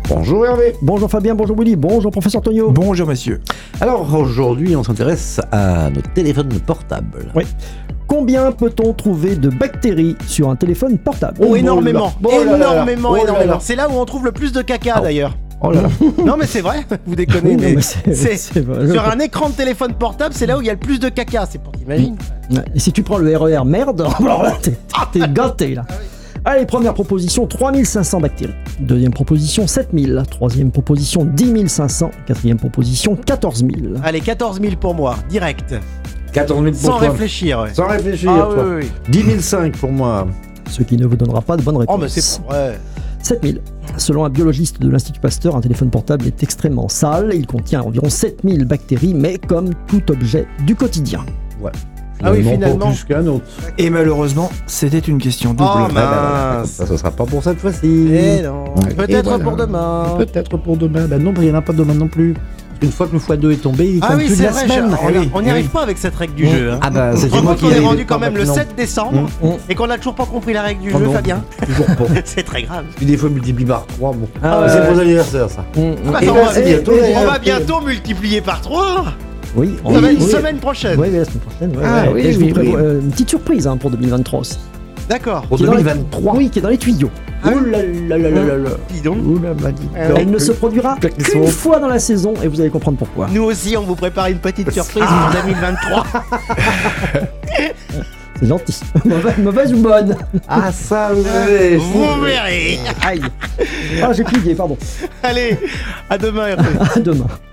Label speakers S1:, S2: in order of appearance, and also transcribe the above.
S1: Bonjour Hervé.
S2: Bonjour Fabien, bonjour Willy, bonjour professeur Tonio.
S3: Bonjour monsieur.
S1: Alors aujourd'hui, on s'intéresse à nos téléphones portables.
S2: Oui. Combien peut-on trouver de bactéries sur un téléphone portable?
S4: Oh, énormément. Énormément.
S1: là.
S4: C'est là où on trouve le plus de caca d'ailleurs.
S2: Oh là là.
S4: Non mais c'est vrai, vous déconnez.
S2: Oui, non,
S4: mais
S2: mais c'est vrai.
S4: sur un écran de téléphone portable, c'est là où il y a le plus de caca. C'est pour t'imaginer.
S2: Ouais, et si tu prends le RER merde, alors là t'es gâté là. Allez, première proposition, 3500 bactéries. Deuxième proposition, 7000. Troisième proposition, 10 500. Quatrième proposition, 14 000.
S4: Allez, 14 000 pour moi, direct.
S1: 14 000 pour
S4: Sans
S1: toi.
S4: réfléchir. Ouais.
S1: Sans réfléchir,
S4: Ah
S1: toi.
S4: oui.
S1: 10 500 pour moi.
S2: Ce qui ne vous donnera pas de bonne réponse.
S4: Oh mais c'est pas vrai.
S2: 7000. Selon un biologiste de l'Institut Pasteur, un téléphone portable est extrêmement sale. Il contient environ 7000 bactéries, mais comme tout objet du quotidien.
S4: Ah oui,
S1: Pas
S4: finalement.
S1: plus qu'un autre.
S3: Et malheureusement, c'était une question double.
S4: Oh mince.
S1: Ça, ce sera pas pour cette fois-ci.
S4: Eh non.
S1: Ouais.
S4: Peut-être
S1: Et voilà.
S4: pour demain.
S1: Peut-être pour demain. Ben non, il n'y en a pas demain non plus. Une fois que le x2 est tombé, il
S4: Ah
S1: compte
S4: oui,
S1: plus de
S4: c'est
S1: la
S4: vrai.
S1: semaine.
S4: On n'y arrive pas avec cette règle du jeu. Hein.
S1: Ah bah c'était
S4: Par
S1: moi
S4: contre,
S1: qui
S4: on est
S1: arrive
S4: rendu
S1: pas
S4: quand même le
S1: maintenant.
S4: 7 décembre
S2: Mmh.
S4: et qu'on a toujours pas compris la règle du
S1: Ah
S4: jeu,
S1: non.
S4: Fabien.
S1: Toujours pas.
S4: C'est très grave.
S1: Puis des fois multiplie par 3, bon.
S2: Ah ouais.
S1: C'est pour l'anniversaire ça.
S4: Bah,
S1: Et
S4: on
S1: ben,
S4: va-
S1: c'est bientôt,
S4: on
S1: d'ailleurs.
S4: va bientôt multiplier par 3.
S2: Oui,
S4: Ça va être
S2: oui.
S4: semaine prochaine.
S2: Oui, la semaine prochaine. Ouais,
S1: Ah
S2: ouais.
S1: oui,
S2: Et je
S1: oui,
S2: vous prévois
S1: oui.
S2: une petite surprise pour 2023 aussi.
S4: D'accord.
S1: Pour
S2: Qui est dans les-
S1: 2023.
S2: Oui, qui est dans les tuyaux.
S4: Ah oui.
S2: Ouh là là là là là là.
S4: Dis donc.
S1: Ouh là, m'a dit.
S2: Elle ne se produira qu'une fois dans la saison et vous allez comprendre pourquoi.
S4: Nous aussi, on vous prépare une petite surprise pour 2023.
S2: C'est gentil. Mauvaise ou bonne?
S1: Ah ça,
S4: Vous verrez.
S2: Aïe. Ah, j'ai plié, pardon.
S4: Allez, à demain, Hervé.
S2: À demain.